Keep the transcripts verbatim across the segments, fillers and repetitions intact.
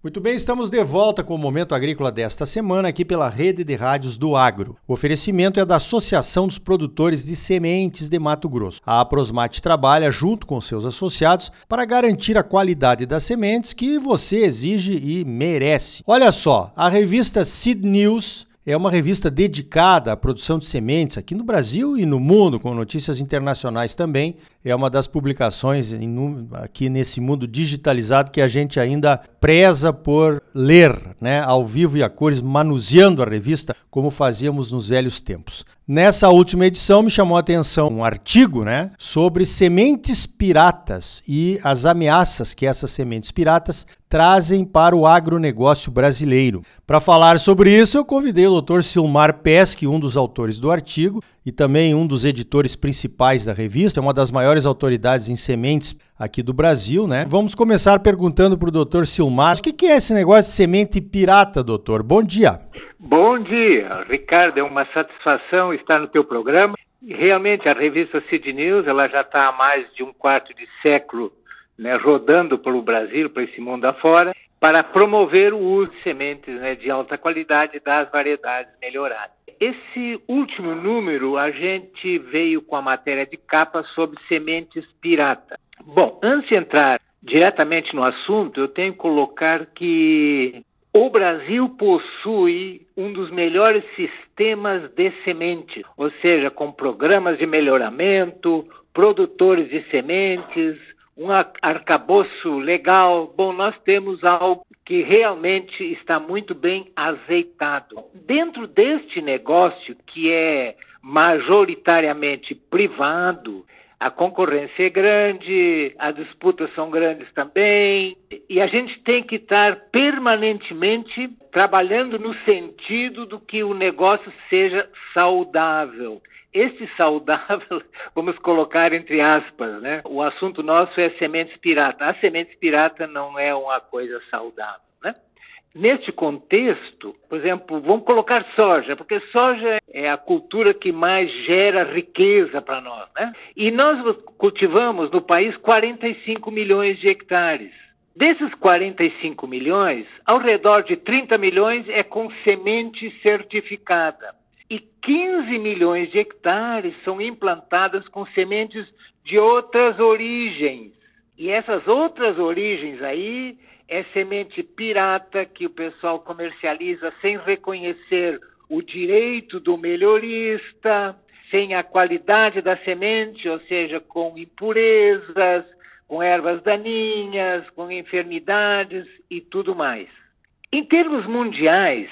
Muito bem, estamos de volta com o Momento Agrícola desta semana aqui pela Rede de Rádios do Agro. O oferecimento é da Associação dos Produtores de Sementes de Mato Grosso. A Aprosmate trabalha junto com seus associados para garantir a qualidade das sementes que você exige e merece. Olha só, a revista Seed News é uma revista dedicada à produção de sementes aqui no Brasil e no mundo, com notícias internacionais também. É uma das publicações aqui nesse mundo digitalizado que a gente ainda preza por ler, né, ao vivo e a cores, manuseando a revista como fazíamos nos velhos tempos. Nessa última edição me chamou a atenção um artigo, né, sobre sementes piratas e as ameaças que essas sementes piratas trazem para o agronegócio brasileiro. Para falar sobre isso, eu convidei o doutor Silmar Pesce, um dos autores do artigo e também um dos editores principais da revista, é uma das maiores autoridades em sementes aqui do Brasil, né? Vamos começar perguntando para o doutor Silmar, o que, que é esse negócio de semente pirata, doutor? Bom dia. Bom dia, Ricardo, é uma satisfação estar no teu programa. Realmente a revista Seed News, ela já está há mais de um quarto de século, né, rodando pelo Brasil, para esse mundo afora, para promover o uso de sementes, né, de alta qualidade das variedades melhoradas. Esse último número, a gente veio com a matéria de capa sobre sementes pirata. Bom, antes de entrar diretamente no assunto, eu tenho que colocar que o Brasil possui um dos melhores sistemas de semente, ou seja, com programas de melhoramento, produtores de sementes, um arcabouço legal. Bom, nós temos algo que realmente está muito bem azeitado. Dentro deste negócio, que é majoritariamente privado, a concorrência é grande, as disputas são grandes também, e a gente tem que estar permanentemente trabalhando no sentido do que o negócio seja saudável. Este saudável, vamos colocar entre aspas, né? O assunto nosso é sementes pirata. A sementes pirata não é uma coisa saudável, né? Neste contexto, por exemplo, vamos colocar soja, porque soja é a cultura que mais gera riqueza para nós, né? E nós cultivamos no país quarenta e cinco milhões de hectares. Desses quarenta e cinco milhões, ao redor de trinta milhões é com semente certificada. E quinze milhões de hectares são implantadas com sementes de outras origens. E essas outras origens aí é semente pirata que o pessoal comercializa sem reconhecer o direito do melhorista, sem a qualidade da semente, ou seja, com impurezas, com ervas daninhas, com enfermidades e tudo mais. Em termos mundiais,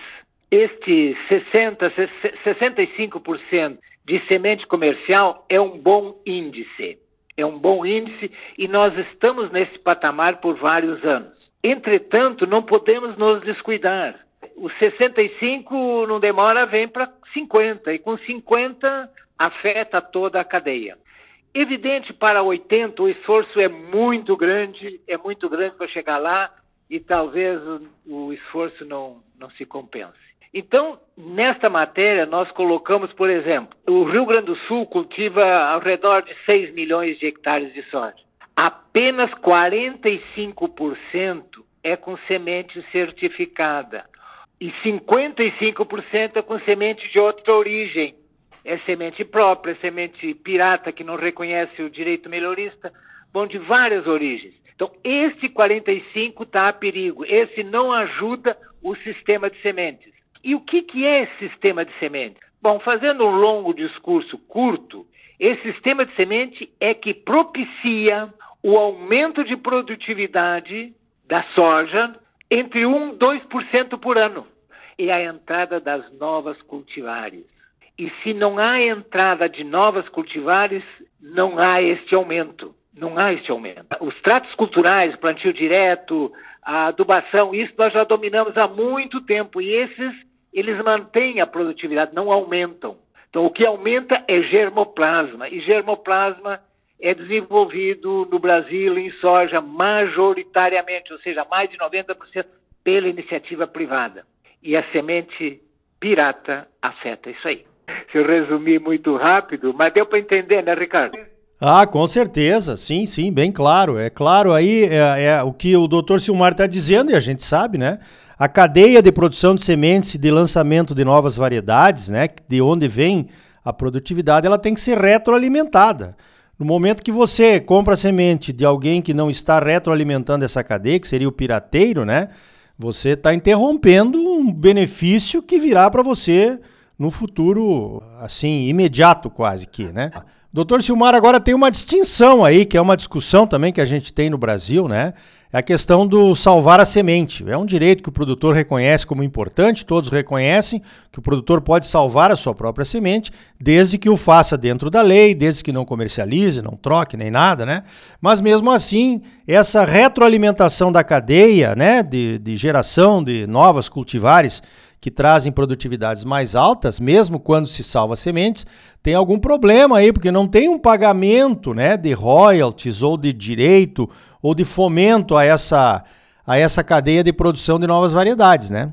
este sessenta, sessenta e cinco por cento de semente comercial é um bom índice. É um bom índice e nós estamos nesse patamar por vários anos. Entretanto, não podemos nos descuidar. Os sessenta e cinco não demora, vem para cinquenta, e com cinquenta afeta toda a cadeia. Evidente, para oitenta o esforço é muito grande, é muito grande para chegar lá e talvez o, o esforço não, não se compense. Então, nesta matéria, nós colocamos, por exemplo, o Rio Grande do Sul cultiva ao redor de seis milhões de hectares de soja. Apenas quarenta e cinco por cento é com semente certificada e cinquenta e cinco por cento é com semente de outra origem. É semente própria, é semente pirata que não reconhece o direito melhorista, bom, de várias origens. Então, este quarenta e cinco por cento está a perigo, esse não ajuda o sistema de sementes. E o que, que é esse sistema de semente? Bom, fazendo um longo discurso curto, esse sistema de semente é que propicia o aumento de produtividade da soja entre um e dois por cento por ano. E a entrada das novas cultivares. E se não há entrada de novas cultivares, não há este aumento. Não há este aumento. Os tratos culturais, plantio direto, a adubação, isso nós já dominamos há muito tempo. E esses, eles mantêm a produtividade, não aumentam. Então, o que aumenta é germoplasma. E germoplasma é desenvolvido no Brasil em soja majoritariamente, ou seja, mais de noventa por cento pela iniciativa privada. E a semente pirata afeta isso aí. Se eu resumir muito rápido, mas deu para entender, né, Ricardo? Ah, com certeza, sim, sim, bem claro. É claro, aí é, é o que o doutor Silmar está dizendo, e a gente sabe, né? A cadeia de produção de sementes e de lançamento de novas variedades, né? De onde vem a produtividade, ela tem que ser retroalimentada. No momento que você compra a semente de alguém que não está retroalimentando essa cadeia, que seria o pirateiro, né? Você está interrompendo um benefício que virá para você no futuro, assim, imediato quase que, né? Doutor Silmar, agora tem uma distinção aí, que é uma discussão também que a gente tem no Brasil, né? É a questão do salvar a semente. É um direito que o produtor reconhece como importante, todos reconhecem que o produtor pode salvar a sua própria semente, desde que o faça dentro da lei, desde que não comercialize, não troque nem nada, né? Mas mesmo assim, essa retroalimentação da cadeia, né, de, de geração de novas cultivares, que trazem produtividades mais altas, mesmo quando se salva sementes, tem algum problema aí, porque não tem um pagamento, né, de royalties ou de direito ou de fomento a essa, a essa cadeia de produção de novas variedades, né?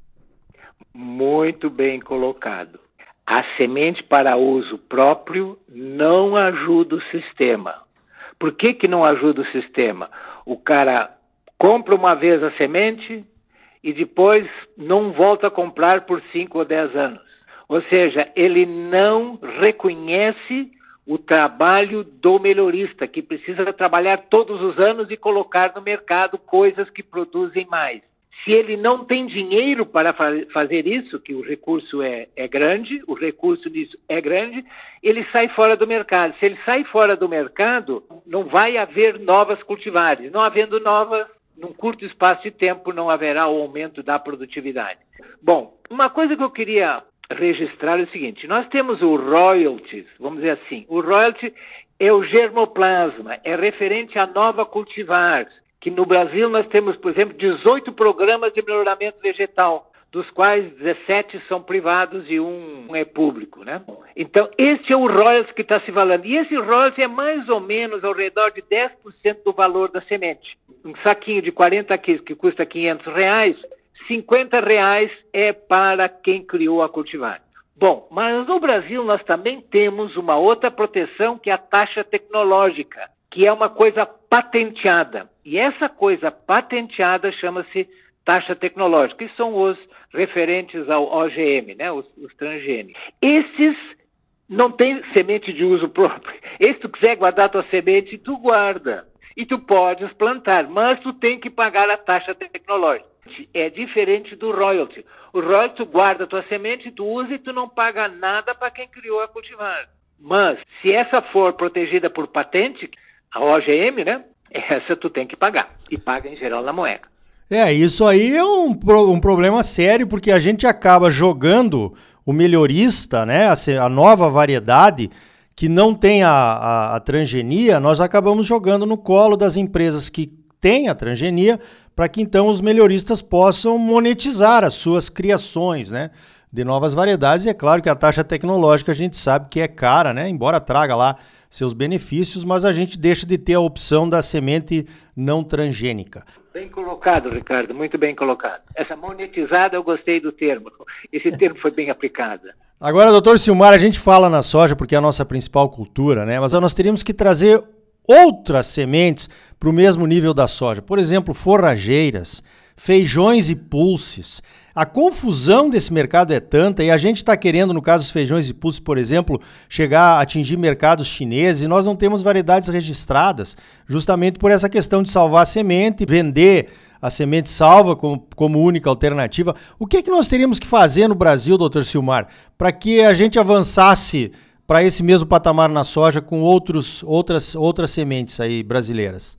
Muito bem colocado. A semente para uso próprio não ajuda o sistema. Por que que não ajuda o sistema? O cara compra uma vez a semente e depois não volta a comprar por cinco ou dez anos. Ou seja, ele não reconhece o trabalho do melhorista, que precisa trabalhar todos os anos e colocar no mercado coisas que produzem mais. Se ele não tem dinheiro para fazer isso, que o recurso é, é grande, o recurso nisso é grande, ele sai fora do mercado. Se ele sai fora do mercado, não vai haver novas cultivares. Não havendo novas, num curto espaço de tempo não haverá o aumento da produtividade. Bom, uma coisa que eu queria registrar é o seguinte: nós temos o royalties, vamos dizer assim, o royalty é o germoplasma, é referente à nova cultivar, que no Brasil nós temos, por exemplo, dezoito programas de melhoramento vegetal, dos quais dezessete são privados e um é público, né? Então, este é o royalties que está se falando. E esse royalties é mais ou menos ao redor de dez por cento do valor da semente. Um saquinho de quarenta quilos que custa quinhentos reais, cinquenta reais é para quem criou a cultivar. Bom, mas no Brasil nós também temos uma outra proteção, que é a taxa tecnológica, que é uma coisa patenteada. E essa coisa patenteada chama-se taxa tecnológica, que são os referentes ao O G M, né, os, os transgênicos. Esses não têm semente de uso próprio. E se tu quiser guardar tua semente, tu guarda. E tu podes plantar, mas tu tem que pagar a taxa tecnológica. É diferente do royalty. O royalty, tu guarda a tua semente, tu usa e tu não paga nada para quem criou a cultivar. Mas, se essa for protegida por patente, a O G M, né, essa tu tem que pagar. E paga, em geral, na moeda. É, isso aí é um, um problema sério, porque a gente acaba jogando o melhorista, né, a, a nova variedade que não tem a, a, a transgenia, nós acabamos jogando no colo das empresas que têm a transgenia, para que então os melhoristas possam monetizar as suas criações, né, de novas variedades. E é claro que a taxa tecnológica a gente sabe que é cara, né, embora traga lá seus benefícios, mas a gente deixa de ter a opção da semente não transgênica. Bem colocado, Ricardo, muito bem colocado. Essa monetizada, eu gostei do termo. Esse termo foi bem aplicado. Agora, doutor Silmar, a gente fala na soja porque é a nossa principal cultura, né? Mas nós teríamos que trazer outras sementes para o mesmo nível da soja. Por exemplo, forrageiras, feijões e pulses. A confusão desse mercado é tanta e a gente está querendo, no caso dos feijões e pulses, por exemplo, chegar a atingir mercados chineses e nós não temos variedades registradas, justamente por essa questão de salvar a semente, vender a semente salva como, como única alternativa. O que é que nós teríamos que fazer no Brasil, doutor Silmar, para que a gente avançasse para esse mesmo patamar na soja com outros, outras, outras sementes aí brasileiras?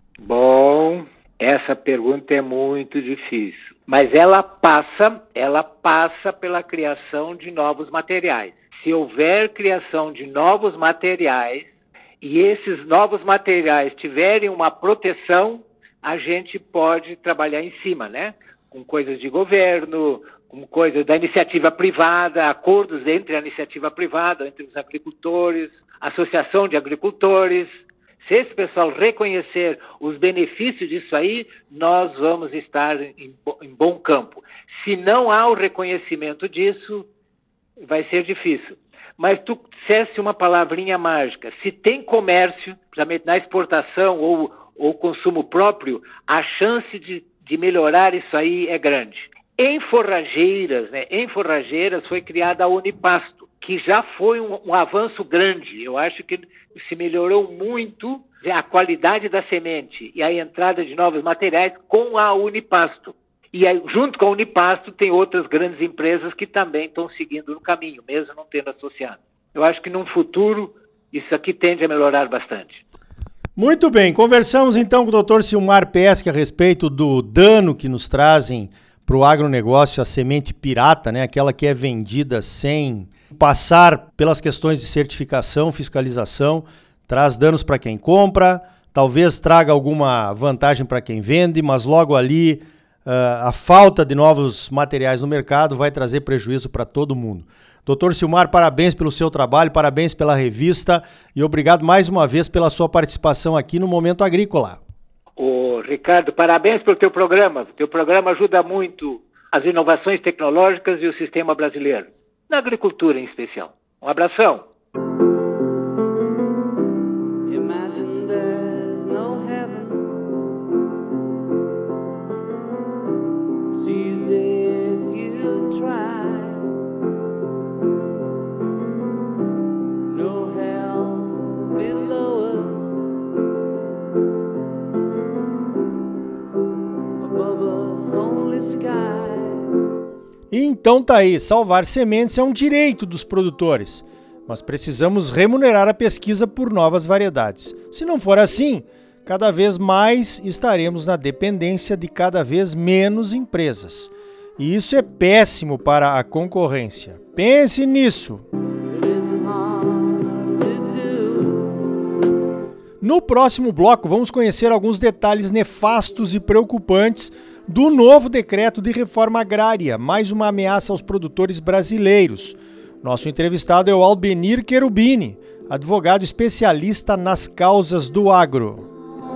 Bom, essa pergunta é muito difícil, mas ela passa, ela passa pela criação de novos materiais. Se houver criação de novos materiais e esses novos materiais tiverem uma proteção, a gente pode trabalhar em cima, né? Com coisas de governo, com coisas da iniciativa privada, acordos entre a iniciativa privada, entre os agricultores, associação de agricultores. Se esse pessoal reconhecer os benefícios disso aí, nós vamos estar em, em bom campo. Se não há o reconhecimento disso, vai ser difícil. mas tu disseste uma palavrinha mágica. Se tem comércio, principalmente na exportação ou, ou consumo próprio, a chance de, de melhorar isso aí é grande. Em forrageiras, né, em forrageiras foi criada a Unipasto, que já foi um, um avanço grande. Eu acho que se melhorou muito a qualidade da semente e a entrada de novos materiais com a Unipasto. E aí, junto com a Unipasto, tem outras grandes empresas que também estão seguindo no caminho, mesmo não tendo associado. Eu acho que num futuro isso aqui tende a melhorar bastante. Muito bem, conversamos então com o doutor Silmar Pesce a respeito do dano que nos trazem para o agronegócio a semente pirata, né? Aquela que é vendida sem passar pelas questões de certificação, fiscalização, traz danos para quem compra, talvez traga alguma vantagem para quem vende, mas logo ali uh, a falta de novos materiais no mercado vai trazer prejuízo para todo mundo. doutor Silmar, parabéns pelo seu trabalho, parabéns pela revista e obrigado mais uma vez pela sua participação aqui no Momento Agrícola. Ô, Ricardo, parabéns pelo teu programa. O teu programa ajuda muito as inovações tecnológicas e o sistema brasileiro, na agricultura em especial. Um abração. Imagine there's no heaven. Sees if you try. No hell below us. Above us only sky. Então tá aí, salvar sementes é um direito dos produtores, mas precisamos remunerar a pesquisa por novas variedades. Se não for assim, cada vez mais estaremos na dependência de cada vez menos empresas. E isso é péssimo para a concorrência. Pense nisso! No próximo bloco, vamos conhecer alguns detalhes nefastos e preocupantes do novo decreto de reforma agrária, mais uma ameaça aos produtores brasileiros. Nosso entrevistado é o Albenir Cherubini, advogado especialista nas causas do agro.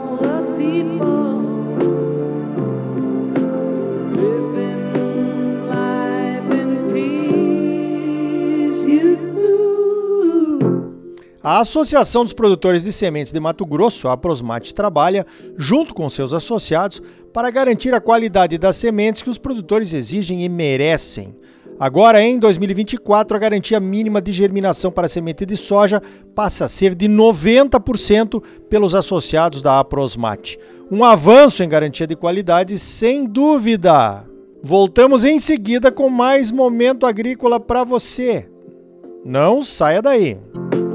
A Associação dos Produtores de Sementes de Mato Grosso, a Aprosmate, trabalha, junto com seus associados, para garantir a qualidade das sementes que os produtores exigem e merecem. Agora, em dois mil e vinte e quatro, a garantia mínima de germinação para a semente de soja passa a ser de noventa por cento pelos associados da Aprosmate. Um avanço em garantia de qualidade, sem dúvida. Voltamos em seguida com mais Momento Agrícola para você. Não saia daí.